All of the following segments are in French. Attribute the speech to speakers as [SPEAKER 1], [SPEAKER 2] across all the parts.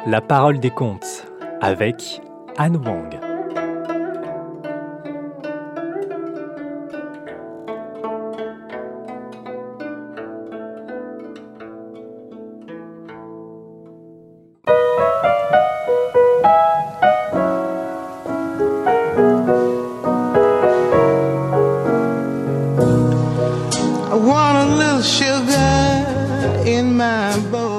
[SPEAKER 1] La parole des contes avec Anne Wang.
[SPEAKER 2] I want a little sugar in my bowl.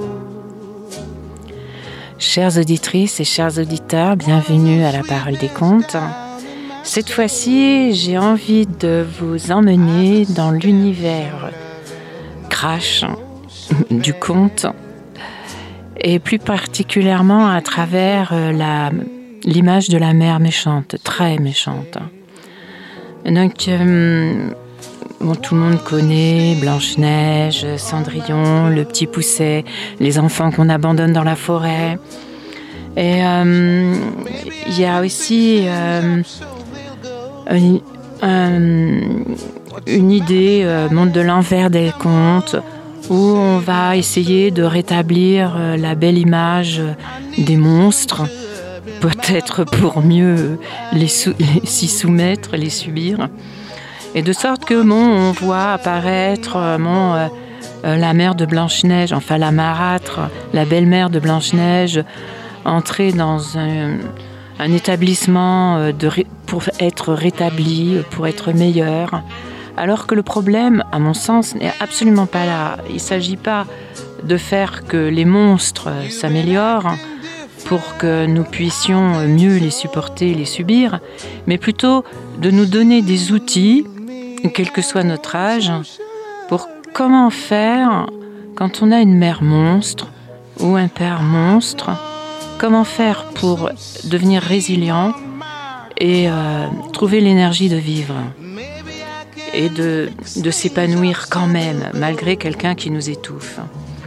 [SPEAKER 3] Chères auditrices et chers auditeurs, bienvenue à la Parole des Contes. Cette fois-ci, j'ai envie de vous emmener dans l'univers crash du conte et plus particulièrement à travers l'image de la mère méchante, très méchante. Donc, tout le monde connaît Blanche-Neige, Cendrillon, le petit Poucet, les enfants qu'on abandonne dans la forêt. Et il y a aussi une idée, monde de l'envers des contes, où on va essayer de rétablir la belle image des monstres, peut-être pour mieux s'y soumettre, les subir. Et de sorte que on voit apparaître la mère de Blanche-Neige, enfin la marâtre, la belle-mère de Blanche-Neige, entrer dans un établissement pour être rétablie, pour être meilleure. Alors que le problème, à mon sens, n'est absolument pas là. Il ne s'agit pas de faire que les monstres s'améliorent pour que nous puissions mieux les supporter, les subir, mais plutôt de nous donner des outils, quel que soit notre âge, pour comment faire quand on a une mère monstre ou un père monstre, comment faire pour devenir résilient et trouver l'énergie de vivre et de s'épanouir quand même, malgré quelqu'un qui nous étouffe.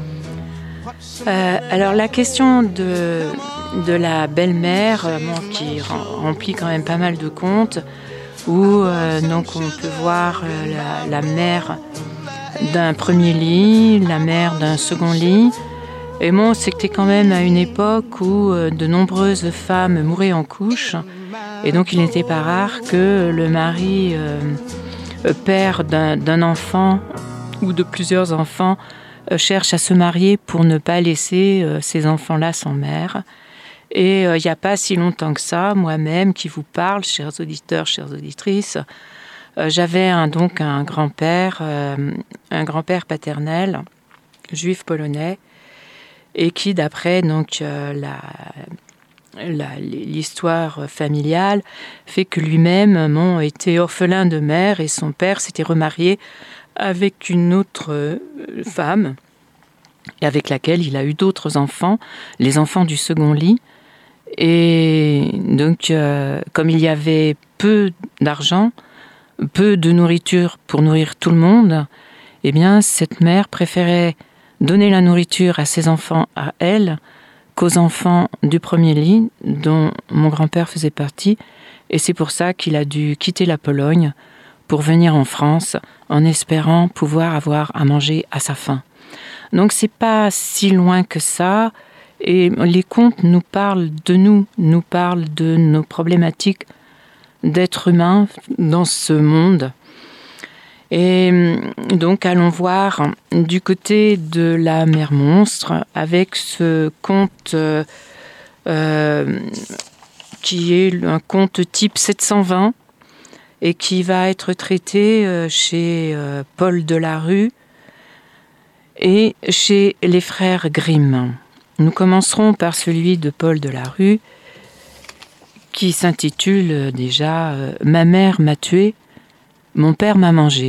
[SPEAKER 3] Alors la question de la belle-mère, qui remplit quand même pas mal de contes, où donc on peut voir la mère d'un premier lit, la mère d'un second lit. Et c'était quand même à une époque où de nombreuses femmes mouraient en couche, et donc il n'était pas rare que le mari, père d'un enfant ou de plusieurs enfants, cherche à se marier pour ne pas laisser ces enfants-là sans mère. Et il n'y a pas si longtemps que ça, moi-même qui vous parle, chers auditeurs, chères auditrices, j'avais un grand-père paternel, juif polonais, et qui, d'après l'histoire familiale, fait que lui-même était orphelin de mère et son père s'était remarié avec une autre femme, et avec laquelle il a eu d'autres enfants, les enfants du second lit. Et donc, comme il y avait peu d'argent, peu de nourriture pour nourrir tout le monde, eh bien, cette mère préférait donner la nourriture à ses enfants, à elle, qu'aux enfants du premier lit, dont mon grand-père faisait partie. Et c'est pour ça qu'il a dû quitter la Pologne pour venir en France, en espérant pouvoir avoir à manger à sa faim. Donc, c'est pas si loin que ça. Et les contes nous parlent nous parlent de nos problématiques d'être humain dans ce monde. Et donc, allons voir du côté de la mère monstre avec ce conte qui est un conte type 720 et qui va être traité chez Paul Delarue et chez les frères Grimm. Nous commencerons par celui de Paul Delarue qui s'intitule déjà « Ma mère m'a tué, mon père m'a mangé ».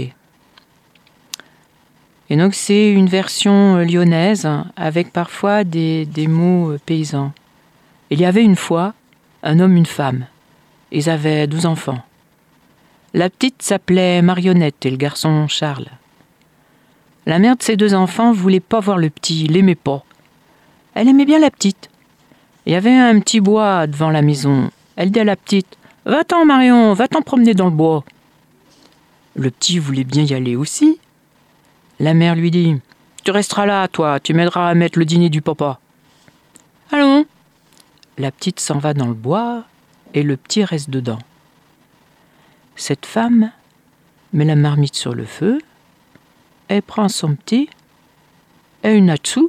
[SPEAKER 3] Et donc c'est une version lyonnaise avec parfois des mots paysans. Il y avait une fois un homme, une femme. Ils avaient 12 enfants. La petite s'appelait Marionnette et le garçon Charles. La mère de ces 2 enfants voulait pas voir le petit, il l'aimait pas. Elle aimait bien la petite. Il y avait un petit bois devant la maison. Elle dit à la petite « Va-t'en, Marion, va-t'en promener dans le bois. » Le petit voulait bien y aller aussi. La mère lui dit « Tu resteras là, toi, tu m'aideras à mettre le dîner du papa. » Allons. La petite s'en va dans le bois et le petit reste dedans. Cette femme met la marmite sur le feu, elle prend son petit et une hache,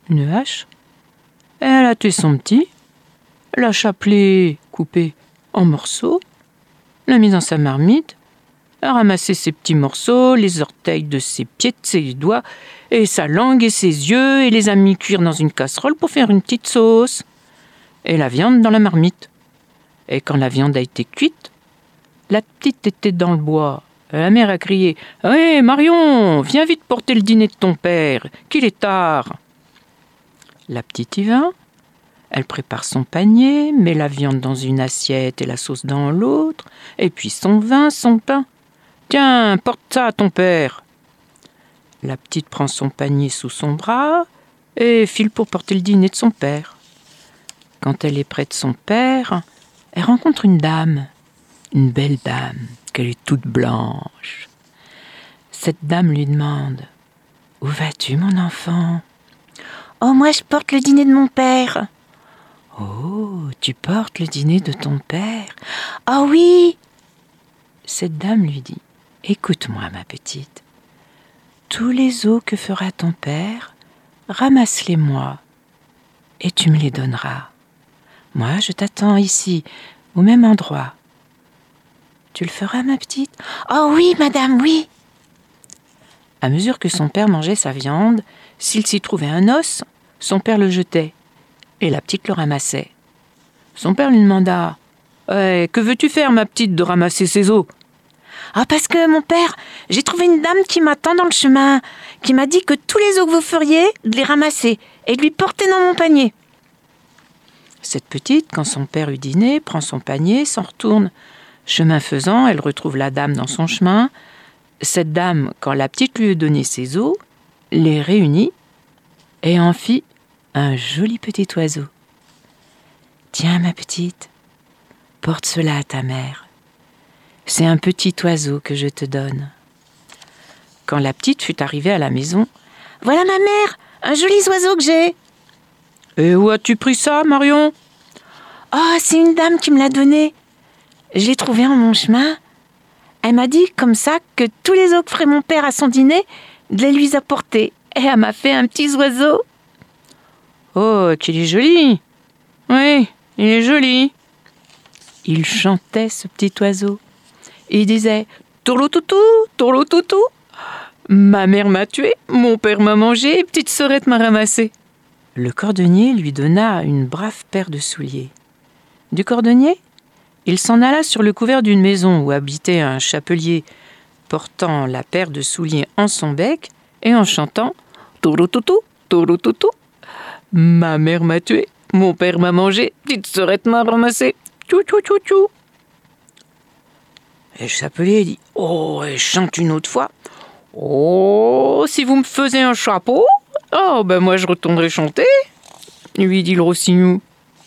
[SPEAKER 3] et elle a tué son petit, l'a chapelé coupé en morceaux, l'a mis dans sa marmite, a ramassé ses petits morceaux, les orteils de ses pieds, de ses doigts, et sa langue et ses yeux, et les a mis cuire dans une casserole pour faire une petite sauce. Et la viande dans la marmite. Et quand la viande a été cuite, la petite était dans le bois. La mère a crié « Hé, Marion, viens vite porter le dîner de ton père, qu'il est tard !» La petite y va, elle prépare son panier, met la viande dans une assiette et la sauce dans l'autre, et puis son vin, son pain. « Tiens, porte ça à ton père !» La petite prend son panier sous son bras et file pour porter le dîner de son père. Quand elle est près de son père, elle rencontre une dame, une belle dame, qu'elle est toute blanche. Cette dame lui demande « Où vas-tu, mon enfant ?»« Oh, moi je porte le dîner de mon père. »« Oh, tu portes le dîner de ton père ? »« Ah oui !» Cette dame lui dit « Écoute-moi, ma petite. Tous les os que fera ton père, ramasse-les-moi et tu me les donneras. Moi, je t'attends ici, au même endroit. Tu le feras, ma petite ? Oh oui, madame, oui !» À mesure que son père mangeait sa viande, s'il s'y trouvait un os, son père le jetait, et la petite le ramassait. Son père lui demanda « Que veux-tu faire, ma petite, de ramasser ces os ?»« Ah, parce que, mon père, j'ai trouvé une dame qui m'attend dans le chemin, qui m'a dit que tous les os que vous feriez, de les ramasser et de lui porter dans mon panier. » Cette petite, quand son père eut dîné, prend son panier, s'en retourne. Chemin faisant, elle retrouve la dame dans son chemin. Cette dame, quand la petite lui eut donné ses os, les réunit et en fit un joli petit oiseau. « Tiens, ma petite, porte cela à ta mère. C'est un petit oiseau que je te donne. » Quand la petite fut arrivée à la maison, « Voilà ma mère, un joli oiseau que j'ai. »« Et où as-tu pris ça, Marion ?»« Oh, c'est une dame qui me l'a donné. Je l'ai trouvé en mon chemin. Elle m'a dit comme ça que tous les os que ferait mon père à son dîner, de les lui apporter. Et elle m'a fait un petit oiseau. »« Oh, qu'il est joli !»« Oui, il est joli. » Il chantait, ce petit oiseau. Et il disait « Tourloutoutou, tourloutoutou. Ma mère m'a tué, mon père m'a mangé, et petite sœurette m'a ramassé. » Le cordonnier lui donna une brave paire de souliers. Du cordonnier, il s'en alla sur le couvert d'une maison où habitait un chapelier, portant la paire de souliers en son bec et en chantant « Tourloutoutou, tourloutoutou. Ma mère m'a tué, mon père m'a mangé, petite sœurette m'a ramassé. Tchou, tchou, tchou, tchou. » Et le chapelier dit « Oh, et chante une autre fois. Oh, si vous me faisiez un chapeau, oh, ben moi je retournerai chanter. » lui dit le Rossignou.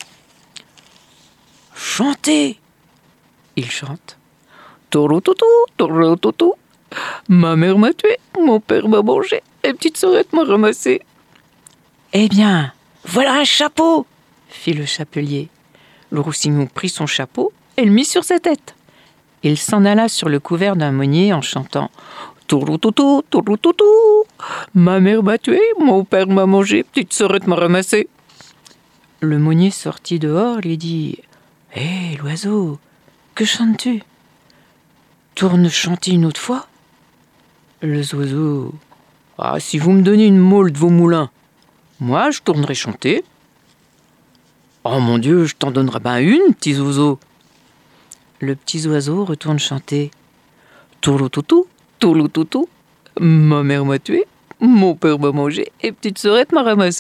[SPEAKER 3] « Chantez !» Il chante. « Tourloutoutou, tourloutoutou. Ma mère m'a tué, mon père m'a mangé, et petite sœurette m'a ramassé. »« Eh bien, voilà un chapeau !» fit le chapelier. Le Roussignou prit son chapeau et le mit sur sa tête. Il s'en alla sur le couvert d'un meunier en chantant « Tourloutoutou, tourloutoutou. Ma mère m'a tué, mon père m'a mangé, petite sœurette m'a ramassé. » Le meunier sortit dehors et lui dit « Hé, l'oiseau, que chantes-tu ? Tourne chanter une autre fois. » Le oiseau « Ah, si vous me donnez une maule de vos moulins, moi je tournerai chanter. »« Oh mon Dieu, je t'en donnerai ben une, petit oiseau. » Le petit oiseau retourne chanter. « Tourloutoutou, tourloutoutou. Ma mère m'a tué, mon père m'a mangé et petite sœurette m'a ramassé. »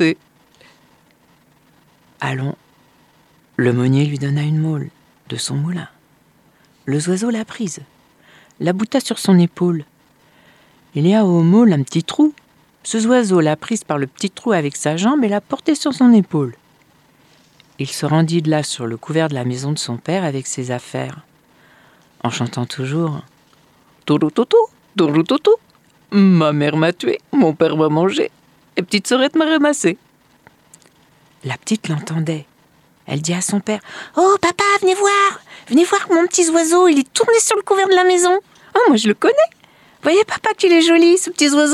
[SPEAKER 3] Allons, le meunier lui donna une maule de son moulin. Le oiseau l'a prise, la boutta sur son épaule. Il y a au maule un petit trou. Ce oiseau l'a prise par le petit trou avec sa jambe et l'a portée sur son épaule. Il se rendit de là sur le couvert de la maison de son père avec ses affaires, en chantant toujours « Tourloutoutou, tourloutoutou. Ma mère m'a tué, mon père m'a mangé, et petite sœurette m'a ramassé. » La petite l'entendait. Elle dit à son père: « Oh papa, venez voir mon petit oiseau, il est tourné sur le couvert de la maison. Oh, moi je le connais. Voyez papa qu'il est joli, ce petit oiseau. »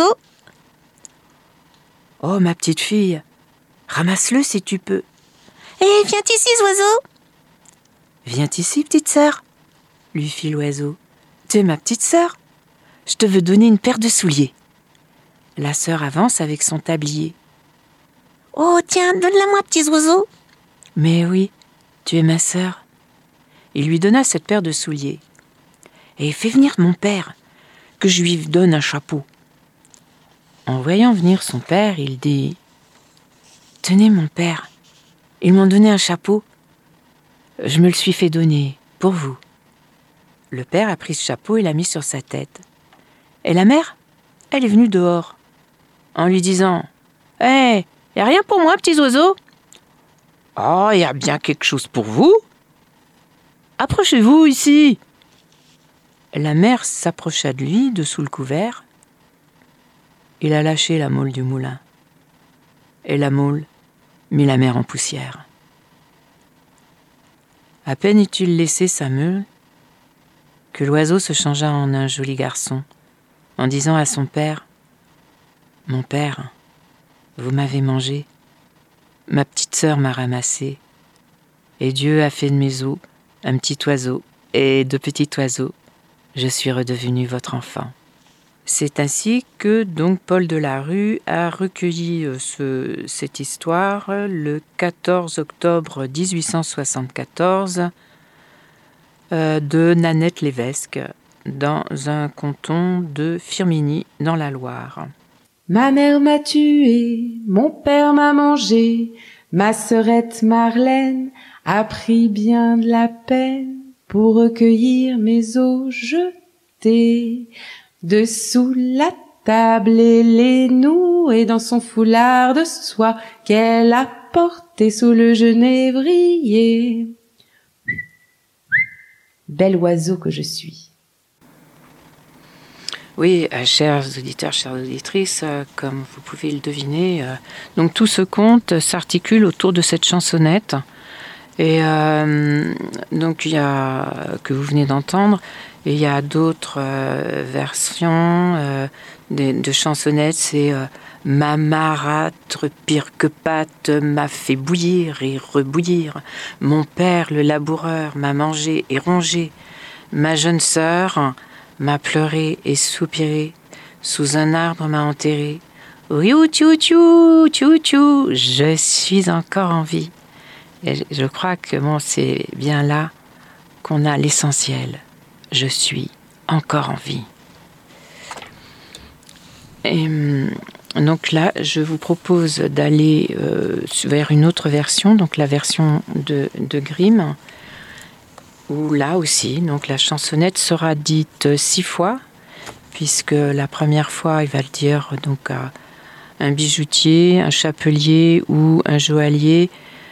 [SPEAKER 3] « Oh ma petite fille, ramasse-le si tu peux. »« Eh, viens ici, oiseau. »« Viens ici, petite sœur, » lui fit l'oiseau. « Tu es ma petite sœur. Je te veux donner une paire de souliers. » La sœur avance avec son tablier. « Oh, tiens, donne-la-moi, petit oiseau. »« Mais oui, tu es ma sœur. » Il lui donna cette paire de souliers. « Et fais venir mon père, que je lui donne un chapeau. » En voyant venir son père, il dit: « Tenez mon père, ils m'ont donné un chapeau. Je me le suis fait donner, pour vous. » Le père a pris ce chapeau et l'a mis sur sa tête. Et la mère, elle est venue dehors, en lui disant: « Hé, y a rien pour moi, petits oiseaux ? »« Oh, y a bien quelque chose pour vous. Approchez-vous ici. » La mère s'approcha de lui, de sous le couvert. Il a lâché la meule du moulin. Et la meule mit la mère en poussière. À peine eut-il laissé sa meule que l'oiseau se changea en un joli garçon, en disant à son père: « Mon père, vous m'avez mangé, ma petite sœur m'a ramassé, et Dieu a fait de mes os un petit oiseau, et de petit oiseau, je suis redevenu votre enfant. » C'est ainsi que donc Paul Delarue a recueilli cette histoire le 14 octobre 1874 de Nanette Lévesque dans un canton de Firminy dans la Loire.
[SPEAKER 4] Ma mère m'a tué, mon père m'a mangé, ma sœurette Marlène a pris bien de la peine pour recueillir mes os jetés. Dessous la table et les nouer dans son foulard de soie qu'elle a porté sous le genévrier. Bel oiseau que je suis.
[SPEAKER 3] Oui, chers auditeurs, chères auditrices, comme vous pouvez le deviner, donc tout ce conte s'articule autour de cette chansonnette. Et donc il y a, que vous venez d'entendre, et il y a d'autres versions de chansonnettes. C'est ma marâtre pire que pâte m'a fait bouillir et rebouillir. Mon père le laboureur m'a mangé et rongé. Ma jeune sœur m'a pleuré et soupiré. Sous un arbre m'a enterré. Riou tchou tchou tchou tchou, je suis encore en vie. Et je crois que c'est bien là qu'on a l'essentiel. Je suis encore en vie. Et donc là, je vous propose d'aller vers une autre version, donc la version de Grimm, où là aussi, donc la chansonnette sera dite 6 fois, puisque la première fois, il va le dire donc à un bijoutier, un chapelier ou un joaillier,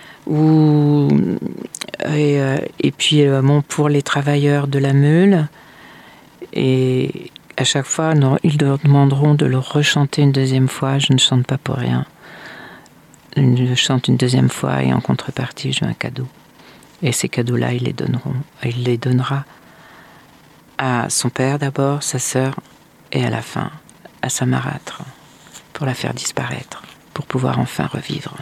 [SPEAKER 3] et puis pour les travailleurs de la meule. Et à chaque fois, ils leur demanderont de le rechanter une deuxième fois. Je ne chante pas pour rien. Je chante une deuxième fois et en contrepartie, je veux un cadeau. Et ces cadeaux-là, il les donnera à son père d'abord, sa sœur, et à la fin, à sa marâtre, pour la faire disparaître, pour pouvoir enfin revivre.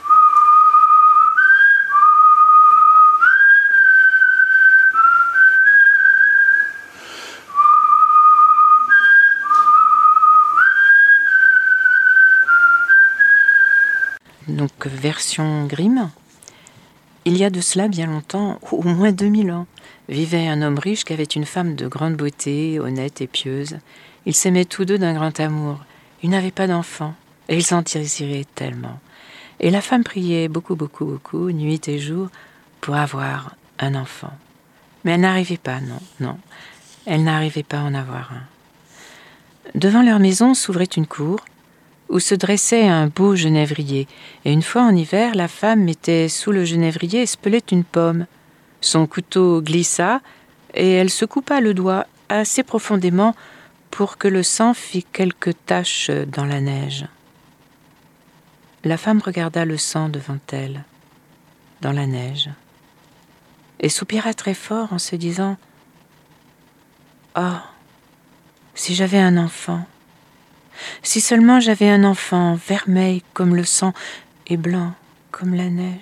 [SPEAKER 3] Donc, version Grimm. Il y a de cela bien longtemps, au moins 2000 ans, vivait un homme riche qui avait une femme de grande beauté, honnête et pieuse. Ils s'aimaient tous deux d'un grand amour. Ils n'avaient pas d'enfants, et ils s'en désiraient tellement. Et la femme priait beaucoup, beaucoup, beaucoup, nuit et jour, pour avoir un enfant. Mais elle n'arrivait pas, non. Elle n'arrivait pas à en avoir un. Devant leur maison s'ouvrait une cour, où se dressait un beau genévrier, et une fois en hiver, la femme mettait sous le genévrier et spelait une pomme. Son couteau glissa, et elle se coupa le doigt assez profondément pour que le sang fît quelques taches dans la neige. La femme regarda le sang devant elle, dans la neige, et soupira très fort en se disant « Oh, si j'avais un enfant, si seulement j'avais un enfant vermeil comme le sang et blanc comme la neige. »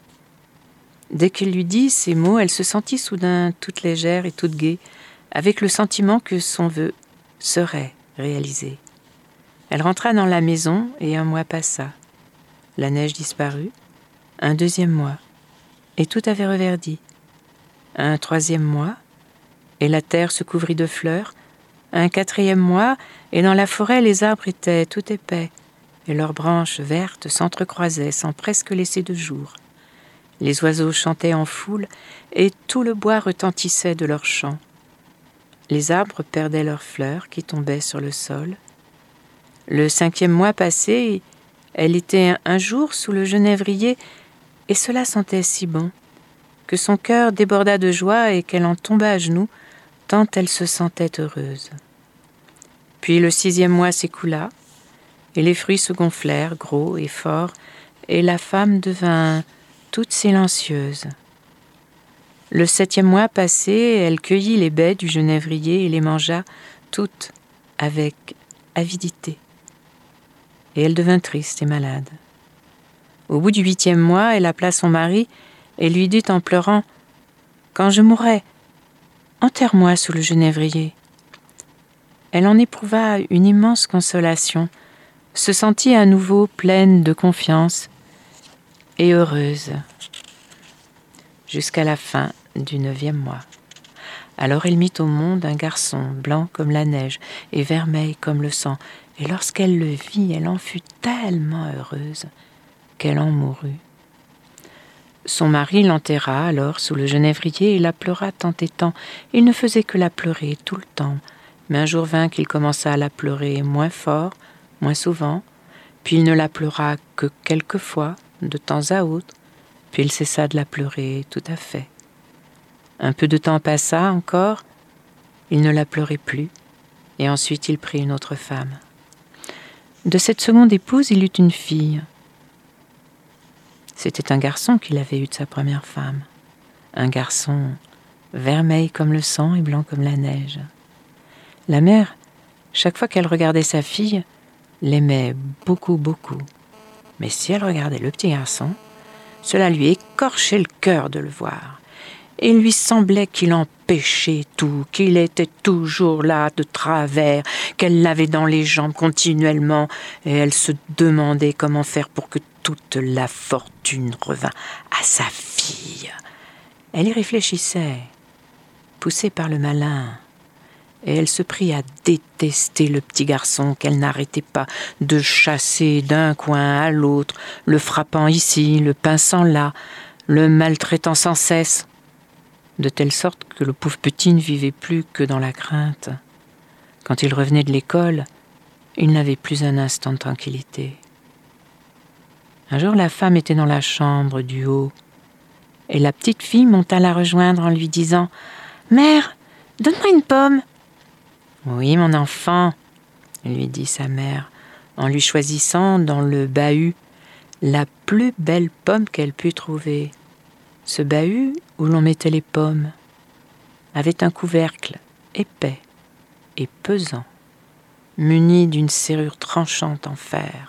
[SPEAKER 3] Dès qu'il lui dit ces mots, elle se sentit soudain toute légère et toute gaie, avec le sentiment que son vœu serait réalisé. Elle rentra dans la maison et un mois passa. La neige disparut, un deuxième mois, et tout avait reverdi. Un troisième mois, et la terre se couvrit de fleurs. Un quatrième mois, et dans la forêt les arbres étaient tout épais, et leurs branches vertes s'entrecroisaient sans presque laisser de jour. Les oiseaux chantaient en foule, et tout le bois retentissait de leurs chants. Les arbres perdaient leurs fleurs qui tombaient sur le sol. Le cinquième mois passé, elle était un jour sous le genévrier, et cela sentait si bon que son cœur déborda de joie et qu'elle en tomba à genoux, tant elle se sentait heureuse. Puis le sixième mois s'écoula, et les fruits se gonflèrent, gros et forts, et la femme devint toute silencieuse. Le septième mois passé, elle cueillit les baies du genévrier et les mangea toutes avec avidité. Et elle devint triste et malade. Au bout du huitième mois, elle appela son mari et lui dit en pleurant « Quand je mourrai, enterre-moi sous le genévrier. » Elle en éprouva une immense consolation, se sentit à nouveau pleine de confiance et heureuse, jusqu'à la fin du 9e mois. Alors elle mit au monde un garçon blanc comme la neige et vermeil comme le sang, et lorsqu'elle le vit, elle en fut tellement heureuse qu'elle en mourut. Son mari l'enterra alors sous le genévrier et la pleura tant et tant. Il ne faisait que la pleurer tout le temps, mais un jour vint qu'il commença à la pleurer moins fort, moins souvent, puis il ne la pleura que quelques fois, de temps à autre, puis il cessa de la pleurer tout à fait. Un peu de temps passa encore, il ne la pleurait plus, et ensuite il prit une autre femme. De cette seconde épouse, il eut une fille. C'était un garçon qu'il avait eu de sa première femme, un garçon vermeil comme le sang et blanc comme la neige. La mère, chaque fois qu'elle regardait sa fille, l'aimait beaucoup, beaucoup. Mais si elle regardait le petit garçon, cela lui écorchait le cœur de le voir. Et il lui semblait qu'il empêchait tout, qu'il était toujours là de travers, qu'elle l'avait dans les jambes continuellement, et elle se demandait comment faire pour que toute la fortune revint à sa fille. Elle y réfléchissait, poussée par le malin, et elle se prit à détester le petit garçon qu'elle n'arrêtait pas de chasser d'un coin à l'autre, le frappant ici, le pinçant là, le maltraitant sans cesse, de telle sorte que le pauvre petit ne vivait plus que dans la crainte. Quand il revenait de l'école, il n'avait plus un instant de tranquillité. Un jour, la femme était dans la chambre du haut, et la petite fille monta la rejoindre en lui disant « Mère, donne-moi une pomme !»« Oui, mon enfant, » lui dit sa mère, en lui choisissant dans le bahut la plus belle pomme qu'elle put trouver. Ce bahut où l'on mettait les pommes avait un couvercle épais et pesant, muni d'une serrure tranchante en fer.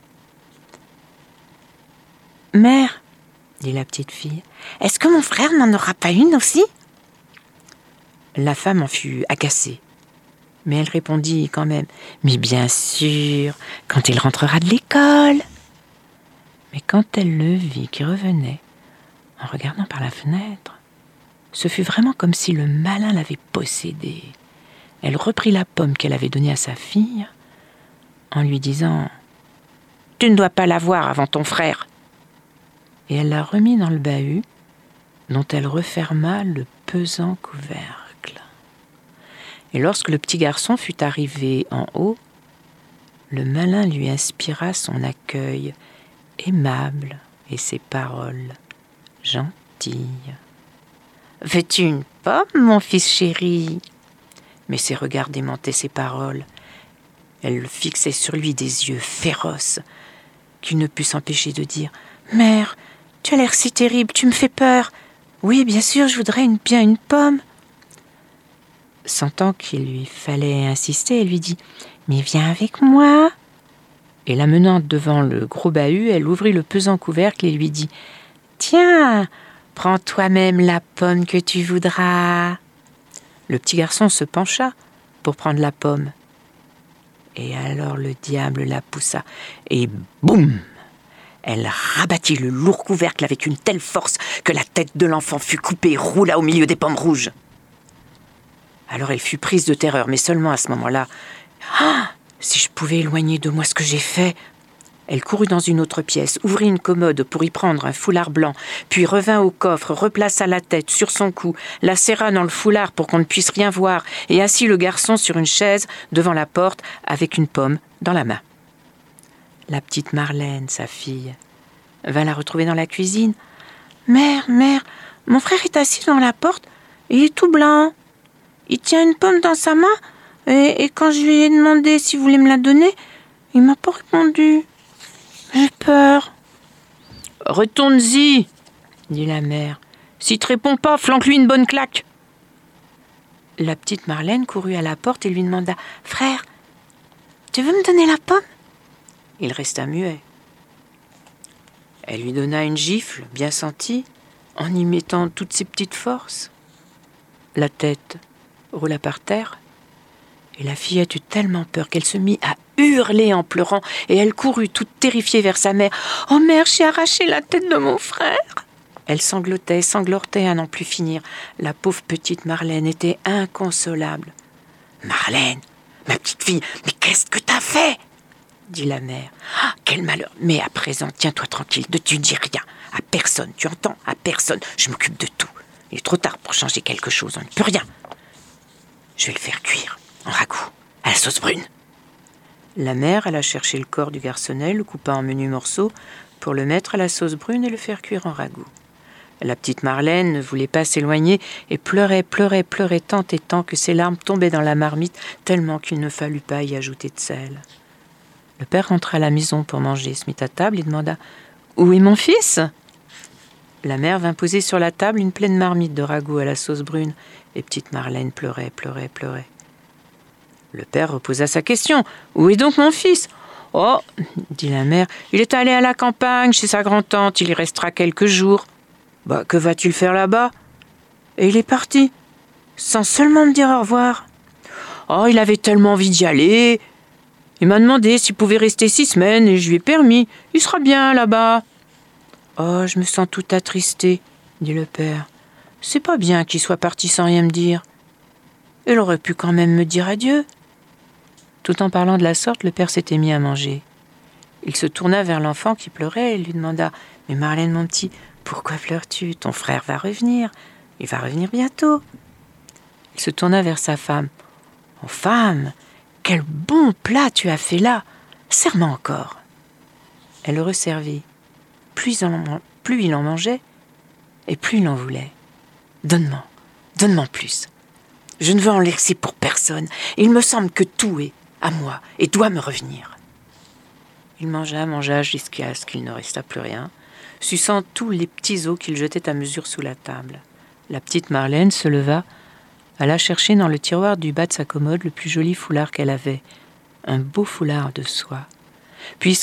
[SPEAKER 3] « Mère, » dit la petite fille, « est-ce que mon frère n'en aura pas une aussi ?» La femme en fut agacée, mais elle répondit quand même « Mais bien sûr, quand il rentrera de l'école !» Mais quand elle le vit qui revenait, en regardant par la fenêtre, ce fut vraiment comme si le malin l'avait possédée. Elle reprit la pomme qu'elle avait donnée à sa fille, en lui disant « Tu ne dois pas la voir avant ton frère !» Et elle la remit dans le bahut, dont elle referma le pesant couvercle. Et lorsque le petit garçon fut arrivé en haut, le malin lui inspira son accueil aimable et ses paroles gentilles. « Veux-tu une pomme, mon fils chéri ?» Mais ses regards démentaient ses paroles. Elle fixait sur lui des yeux féroces. qu'il ne put s'empêcher de dire « Mère, tu as l'air si terrible, tu me fais peur. Oui, bien sûr, je voudrais bien une pomme. » Sentant qu'il lui fallait insister, elle lui dit « Mais viens avec moi !» Et la menant devant le gros bahut, elle ouvrit le pesant couvercle et lui dit « Tiens, prends toi-même la pomme que tu voudras. » Le petit garçon se pencha pour prendre la pomme. Et alors le diable la poussa, et boum! Elle rabattit le lourd couvercle avec une telle force que la tête de l'enfant fut coupée et roula au milieu des pommes rouges. Alors elle fut prise de terreur, mais seulement à ce moment-là. « Ah, si je pouvais éloigner de moi ce que j'ai fait !» Elle courut dans une autre pièce, ouvrit une commode pour y prendre un foulard blanc, puis revint au coffre, replaça la tête sur son cou, la serra dans le foulard pour qu'on ne puisse rien voir, et assit le garçon sur une chaise devant la porte avec une pomme dans la main. La petite Marlène, sa fille, vint la retrouver dans la cuisine. « Mère, mon frère est assis devant la porte, et il est tout blanc. Il tient une pomme dans sa main, et quand je lui ai demandé s'il voulait me la donner, il m'a pas répondu. J'ai peur. »« Retourne-y, dit la mère. Si te répond pas, flanque-lui une bonne claque. » La petite Marlène courut à la porte et lui demanda « Frère, tu veux me donner la pomme ?» Il resta muet. Elle lui donna une gifle bien sentie, en y mettant toutes ses petites forces. La tête roula par terre, et la fillette eut tellement peur qu'elle se mit à hurler en pleurant, et elle courut toute terrifiée vers sa mère. « Oh mère, j'ai arraché la tête de mon frère !» Elle sanglotait à n'en plus finir. La pauvre petite Marlène était inconsolable. « Marlène, ma petite fille, mais qu'est-ce que t'as fait ?» dit la mère. « Ah, quel malheur! Mais à présent, tiens-toi tranquille, tu dis rien. À personne, tu entends? À personne. Je m'occupe de tout. Il est trop tard pour changer quelque chose, on ne peut rien. Je vais le faire cuire en ragoût, à la sauce brune. » La mère alla chercher le corps du garçonnet, le coupa en menus morceaux pour le mettre à la sauce brune et le faire cuire en ragoût. La petite Marlène ne voulait pas s'éloigner et pleurait tant et tant que ses larmes tombaient dans la marmite tellement qu'il ne fallut pas y ajouter de sel. Le père rentra à la maison pour manger, se mit à table et demanda « Où est mon fils ?» La mère vint poser sur la table une pleine marmite de ragoût à la sauce brune et petite Marlène pleurait. Le père reposa sa question. « Où est donc mon fils ?»« Oh, dit la mère, il est allé à la campagne chez sa grand-tante, il y restera quelques jours. »« Bah, que vas-tu faire là-bas ?»« Et il est parti, sans seulement me dire au revoir. »« Oh, il avait tellement envie d'y aller. Il m'a demandé s'il pouvait rester 6 semaines et je lui ai permis. Il sera bien là-bas. »« Oh, je me sens tout attristé, dit le père. C'est pas bien qu'il soit parti sans rien me dire. Il aurait pu quand même me dire adieu. » Tout en parlant de la sorte, le père s'était mis à manger. Il se tourna vers l'enfant qui pleurait et lui demanda « Mais Marlène, mon petit, pourquoi pleures-tu? Ton frère va revenir. Il va revenir bientôt. » Il se tourna vers sa femme. « Oh femme, quel bon plat tu as fait là! Serre-moi encore. » Elle le resservit. Plus il en mangeait, et plus il en voulait. « Donne-moi plus. Je ne veux en laisser pour personne. Il me semble que tout est à moi et doit me revenir. » Il mangea jusqu'à ce qu'il ne resta plus rien, suçant tous les petits os qu'il jetait à mesure sous la table. La petite Marlène se leva, alla chercher dans le tiroir du bas de sa commode le plus joli foulard qu'elle avait, un beau foulard de soie. Puis,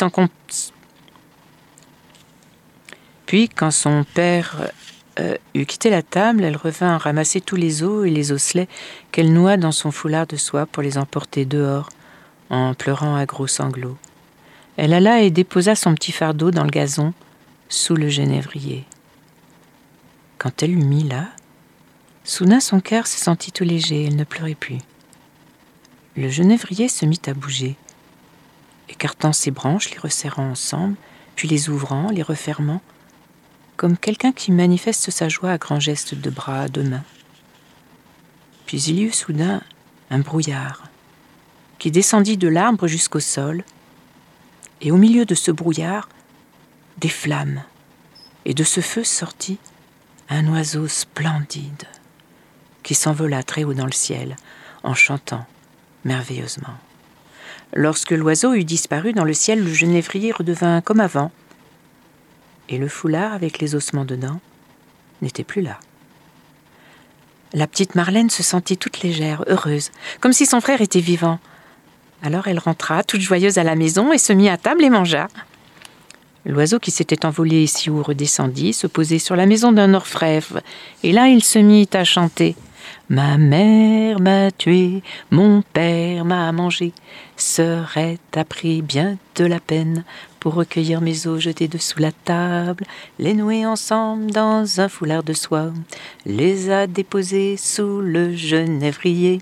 [SPEAKER 3] quand son père eut quitté la table, elle revint ramasser tous les os et les osselets qu'elle noua dans son foulard de soie pour les emporter dehors, en pleurant à gros sanglots. Elle alla et déposa son petit fardeau dans le gazon, sous le genévrier. Quand elle l'eut mis là, soudain son cœur se sentit tout léger, elle ne pleurait plus. Le genévrier se mit à bouger, écartant ses branches, les resserrant ensemble, puis les ouvrant, les refermant, comme quelqu'un qui manifeste sa joie à grands gestes de bras, de mains. Puis il y eut soudain un brouillard qui descendit de l'arbre jusqu'au sol, et au milieu de ce brouillard, des flammes, et de ce feu sortit un oiseau splendide qui s'envola très haut dans le ciel en chantant merveilleusement. Lorsque l'oiseau eut disparu dans le ciel, le genévrier redevint comme avant. Et le foulard avec les ossements dedans n'était plus là. La petite Marlène se sentit toute légère, heureuse, comme si son frère était vivant. Alors elle rentra, toute joyeuse à la maison, et se mit à table et mangea. L'oiseau qui s'était envolé si haut redescendit, se posait sur la maison d'un orfèvre, et là il se mit à chanter. Ma mère m'a tué, mon père m'a mangé, serait-ce pris bien de la peine pour recueillir mes os jetés dessous la table, les nouer ensemble dans un foulard de soie, les a déposés sous le genévrier.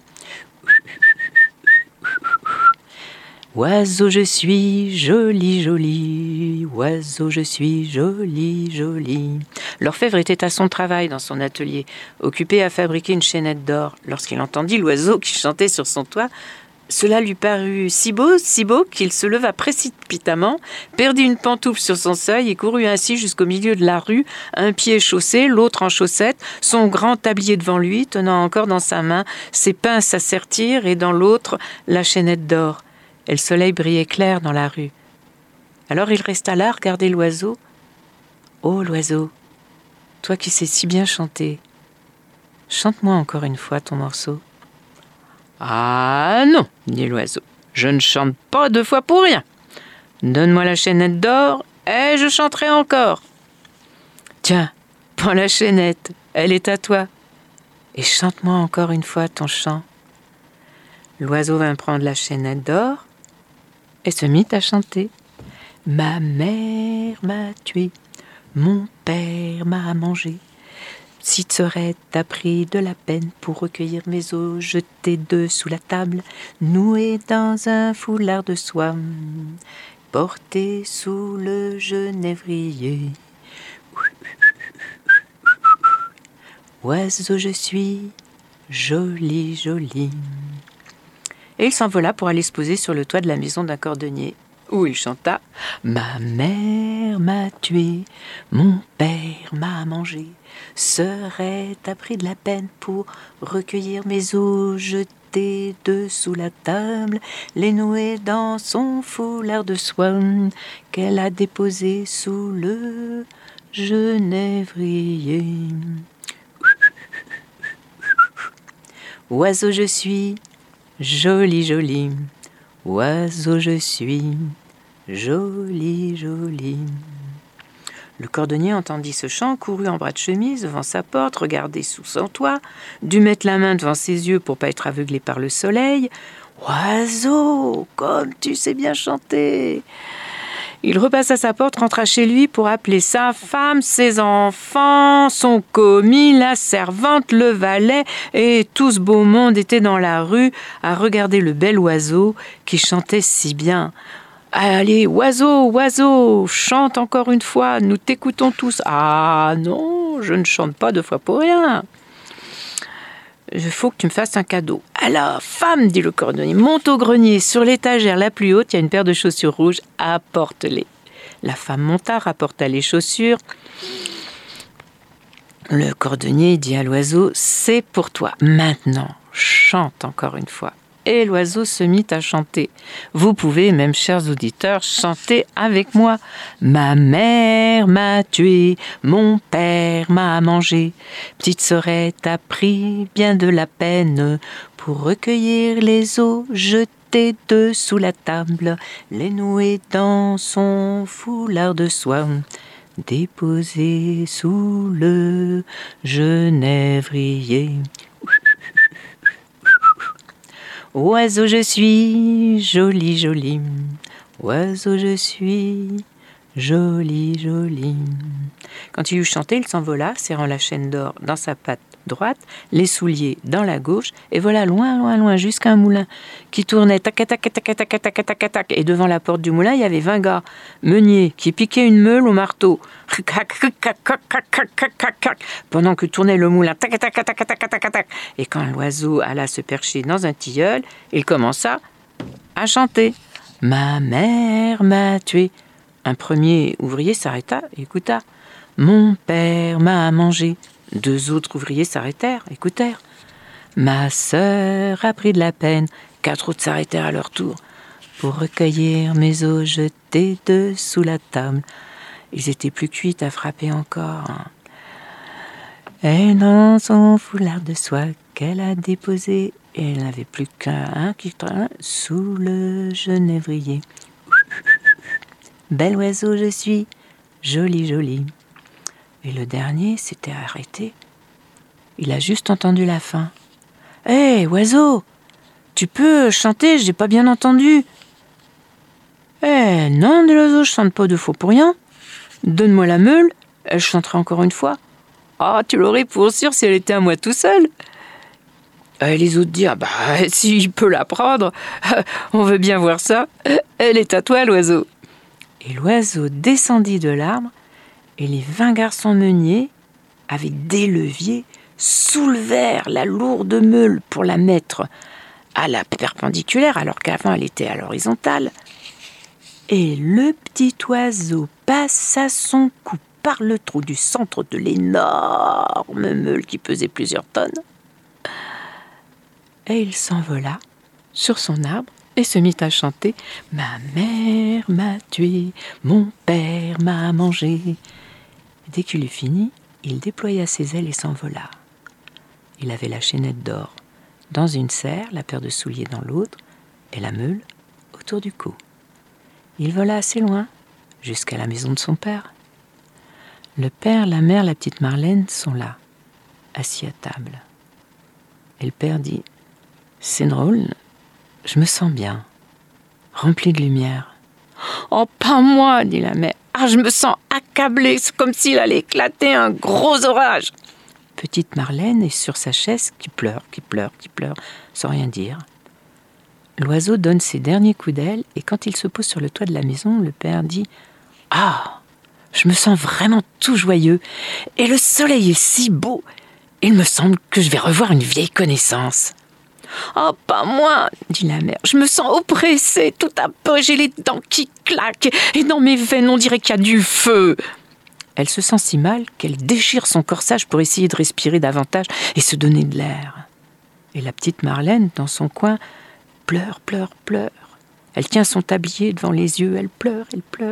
[SPEAKER 3] Oiseau je suis, joli, joli, oiseau je suis, joli, joli. L'orfèvre était à son travail dans son atelier, occupé à fabriquer une chaînette d'or. Lorsqu'il entendit l'oiseau qui chantait sur son toit, cela lui parut si beau qu'il se leva précipitamment, perdit une pantoufle sur son seuil et courut ainsi jusqu'au milieu de la rue, un pied chaussé, l'autre en chaussettes, son grand tablier devant lui, tenant encore dans sa main ses pinces à sertir et dans l'autre la chaînette d'or. Et le soleil brillait clair dans la rue. Alors il resta là, regarder l'oiseau. « Oh, l'oiseau, toi qui sais si bien chanter, chante-moi encore une fois ton morceau. »« Ah non, dit l'oiseau, je ne chante pas 2 fois pour rien. Donne-moi la chaînette d'or et je chanterai encore. Tiens, prends la chaînette, elle est à toi, et chante-moi encore une fois ton chant. » L'oiseau vint prendre la chaînette d'or et se mit à chanter. Ma mère m'a tué, mon père m'a mangé. Si tu serais pris de la peine pour recueillir mes os jetés dessous la table, noués dans un foulard de soie, portés sous le genévrier. Oiseau je suis, joli, joli. Et il s'envola pour aller se poser sur le toit de la maison d'un cordonnier, où il chanta « Ma mère m'a tué, mon père m'a mangé, serait-ce pris de la peine pour recueillir mes os jetés dessous la table, les nouer dans son foulard de soie qu'elle a déposé sous le genévrier. Oiseau je suis, joli, joli, oiseau je suis, joli, joli. » Le cordonnier entendit ce chant, courut en bras de chemise devant sa porte, regardait sous son toit, dut mettre la main devant ses yeux pour pas être aveuglé par le soleil. « Oiseau, comme tu sais bien chanter !» Il repassa sa porte, rentra chez lui pour appeler sa femme, ses enfants, son commis, la servante, le valet, et tout ce beau monde était dans la rue à regarder le bel oiseau qui chantait si bien. « Allez, oiseau, oiseau, chante encore une fois, nous t'écoutons tous. »« Ah non, je ne chante pas 2 fois pour rien. Il faut que tu me fasses un cadeau. »« Alors, femme, dit le cordonnier, monte au grenier, sur l'étagère la plus haute, il y a une paire de chaussures rouges, apporte-les. » La femme monta, rapporta les chaussures. Le cordonnier dit à l'oiseau, « C'est pour toi, maintenant, chante encore une fois. » Et l'oiseau se mit à chanter. Vous pouvez, même chers auditeurs, chanter avec moi. Ma mère m'a tué, mon père m'a mangé. Petite sœurette a pris bien de la peine pour recueillir les os jetés dessous la table, les nouer dans son foulard de soie, déposés sous le genévrier. Oiseau je suis, joli, joli, oiseau je suis, joli, joli. Quand il eut chanté, il s'envola, serrant la chaîne d'or dans sa patte droite, les souliers dans la gauche, et voilà loin, loin, loin, jusqu'à un moulin qui tournait tac, tac, tac, tac, tac, tac, tac, tac, et devant la porte du moulin, il y avait 20 gars meuniers qui piquaient une meule au marteau, pendant que tournait le moulin, tac, tac, tac, tac, tac, tac, tac. Et quand l'oiseau alla se percher dans un tilleul, il commença à chanter. Ma mère m'a tué. Un premier ouvrier s'arrêta et écouta. Mon père m'a mangé. 2 autres ouvriers s'arrêtèrent, écoutèrent. Ma sœur a pris de la peine. 4 autres s'arrêtèrent à leur tour. pour recueillir mes os jetés dessous la table. Ils étaient plus cuits à frapper encore. Et dans son foulard de soie qu'elle a déposé, elle n'avait plus qu'un qui traînait sous le genévrier. Bel oiseau je suis, joli, joli. Et le dernier s'était arrêté. Il a juste entendu la fin. Hé, oiseau, tu peux chanter, j'ai pas bien entendu. Non, dit l'oiseau, je chante pas 2 fois pour rien. Donne-moi la meule, elle chanterait encore une fois. Ah, tu l'aurais pour sûr si elle était à moi tout seul. Les autres dirent, s'il peut la prendre, on veut bien voir ça. Elle est à toi, l'oiseau. Et l'oiseau descendit de l'arbre, et les 20 garçons meuniers, avec des leviers, soulevèrent la lourde meule pour la mettre à la perpendiculaire, alors qu'avant elle était à l'horizontale. Et le petit oiseau passa son cou par le trou du centre de l'énorme meule qui pesait plusieurs tonnes. Et il s'envola sur son arbre et se mit à chanter « Ma mère m'a tué, mon père m'a mangé ». Dès qu'il eut fini, il déploya ses ailes et s'envola. Il avait la chaînette d'or dans une serre, la paire de souliers dans l'autre et la meule autour du cou. Il vola assez loin, jusqu'à la maison de son père. Le père, la mère, la petite Marlène sont là, assis à table. Et le père dit « C'est drôle, je me sens bien, rempli de lumière. »« Oh, pas moi, dit la mère. Ah, je me sens accablée, c'est comme s'il allait éclater un gros orage. » Petite Marlène est sur sa chaise qui pleure, sans rien dire. L'oiseau donne ses derniers coups d'aile et quand il se pose sur le toit de la maison, le père dit « Ah, je me sens vraiment tout joyeux et le soleil est si beau. Il me semble que je vais revoir une vieille connaissance. » « Oh, pas moi, dit la mère. Je me sens oppressée, tout à peu, j'ai les dents qui claquent et dans mes veines, on dirait qu'il y a du feu. » Elle se sent si mal qu'elle déchire son corsage pour essayer de respirer davantage et se donner de l'air. Et la petite Marlène, dans son coin, pleure. Elle tient son tablier devant les yeux, elle pleure.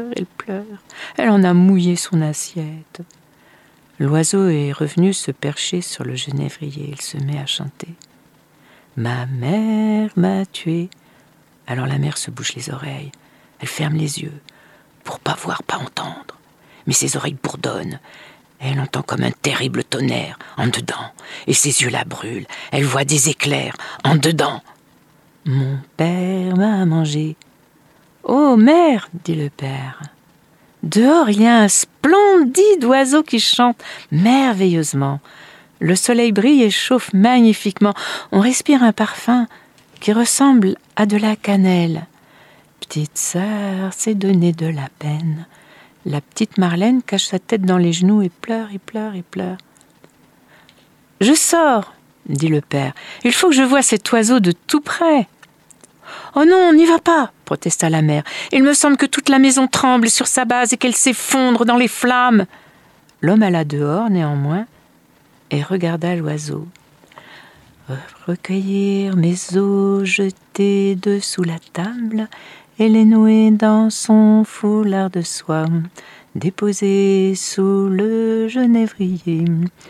[SPEAKER 3] Elle en a mouillé son assiette. L'oiseau est revenu se percher sur le genévrier. Il se met à chanter. Ma mère m'a tué. Alors la mère se bouche les oreilles. Elle ferme les yeux pour pas voir, pas entendre. Mais ses oreilles bourdonnent. Elle entend comme un terrible tonnerre en dedans. Et ses yeux la brûlent. Elle voit des éclairs en dedans. Mon père m'a mangé. Oh mère, dit le père. Dehors, il y a un splendide oiseau qui chante merveilleusement. Le soleil brille et chauffe magnifiquement. On respire un parfum qui ressemble à de la cannelle. Petite sœur s'est donné de la peine. La petite Marlène cache sa tête dans les genoux et pleure. Je sors, dit le père. Il faut que je voie cet oiseau de tout près. Oh non, n'y va pas, protesta la mère. Il me semble que toute la maison tremble sur sa base et qu'elle s'effondre dans les flammes. L'homme alla dehors, néanmoins, et regarda l'oiseau. Recueillir mes os jetés dessous la table et les nouer dans son foulard de soie, déposés sous le genévrier.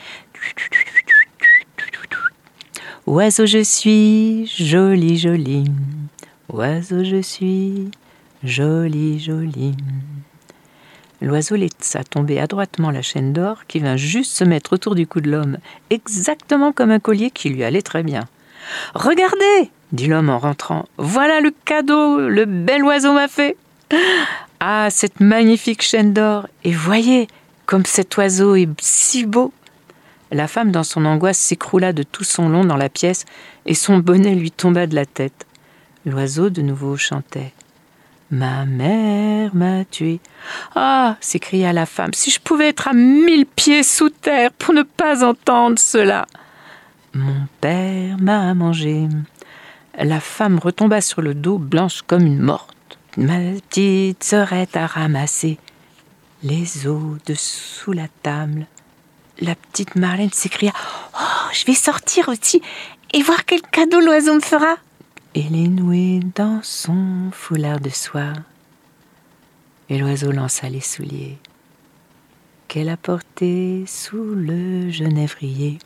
[SPEAKER 3] Oiseau je suis, joli, joli. Oiseau je suis, joli, joli. L'oiseau laissa tomber adroitement la chaîne d'or qui vint juste se mettre autour du cou de l'homme, exactement comme un collier qui lui allait très bien. « Regardez !» dit l'homme en rentrant. « Voilà le cadeau, le bel oiseau m'a fait. Ah, cette magnifique chaîne d'or. Et voyez comme cet oiseau est si beau. » La femme, dans son angoisse, s'écroula de tout son long dans la pièce et son bonnet lui tomba de la tête. L'oiseau, de nouveau, chantait. « Ma mère m'a tué. »« Ah !» s'écria la femme, « si je pouvais être à 1000 pieds sous terre pour ne pas entendre cela. »« Mon père m'a mangé. » La femme retomba sur le dos, blanche comme une morte. Ma petite sœurette a ramassé les os dessous la table. La petite Marlène s'écria « Oh, je vais sortir aussi et voir quel cadeau l'oiseau me fera. » Il est noué dans son foulard de soie. Et l'oiseau lança les souliers qu'elle a portés sous le genévrier.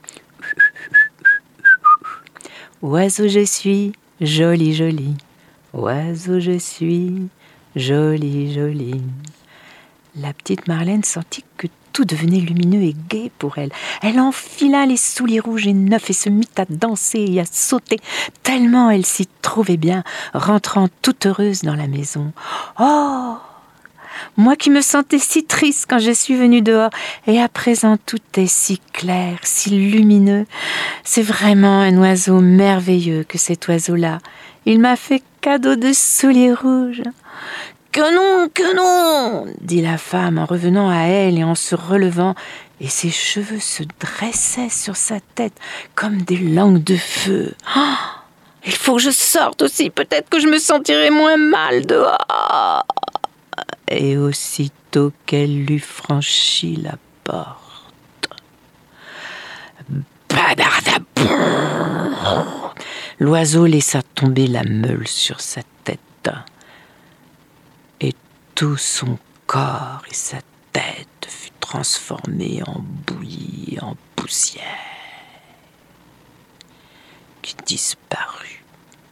[SPEAKER 3] Oiseau je suis, joli, joli. Oiseau je suis, joli, joli. La petite Marlène sentit que tout devenait lumineux et gai pour elle. Elle enfila les souliers rouges et neufs et se mit à danser et à sauter, tellement elle s'y trouvait bien, rentrant toute heureuse dans la maison. Oh! Moi qui me sentais si triste quand je suis venue dehors, et à présent tout est si clair, si lumineux. C'est vraiment un oiseau merveilleux que cet oiseau-là. Il m'a fait cadeau de souliers rouges. Que non, dit la femme en revenant à elle et en se relevant, et ses cheveux se dressaient sur sa tête comme des langues de feu. Oh, il faut que je sorte aussi, peut-être que je me sentirai moins mal dehors. Et aussitôt qu'elle eut franchi la porte, l'oiseau laissa tomber la meule sur sa tête. Et tout son corps et sa tête fut transformé en bouillie, en poussière, qui disparut.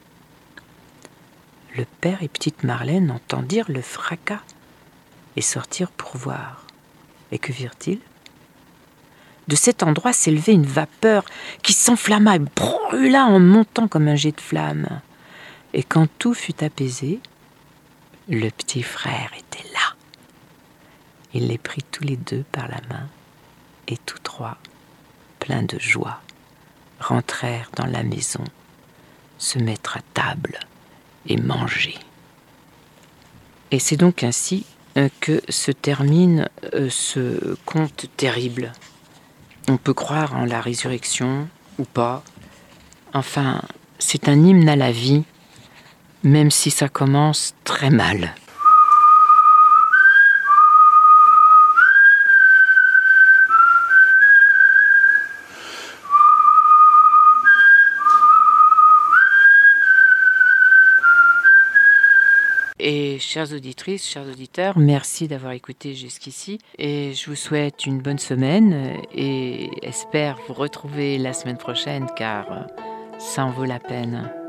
[SPEAKER 3] Le père et petite Marlène entendirent le fracas et sortirent pour voir. Et que virent-ils ? De cet endroit s'élevait une vapeur qui s'enflamma et brûla en montant comme un jet de flamme. Et quand tout fut apaisé, le petit frère était là. Il les prit tous les deux par la main et tous trois, pleins de joie, rentrèrent dans la maison, se mettre à table et manger. Et c'est donc ainsi que se termine ce conte terrible. On peut croire en la résurrection ou pas. Enfin, c'est un hymne à la vie, même si ça commence très mal. Et chères auditrices, chers auditeurs, merci d'avoir écouté jusqu'ici. Et je vous souhaite une bonne semaine et espère vous retrouver la semaine prochaine car ça en vaut la peine.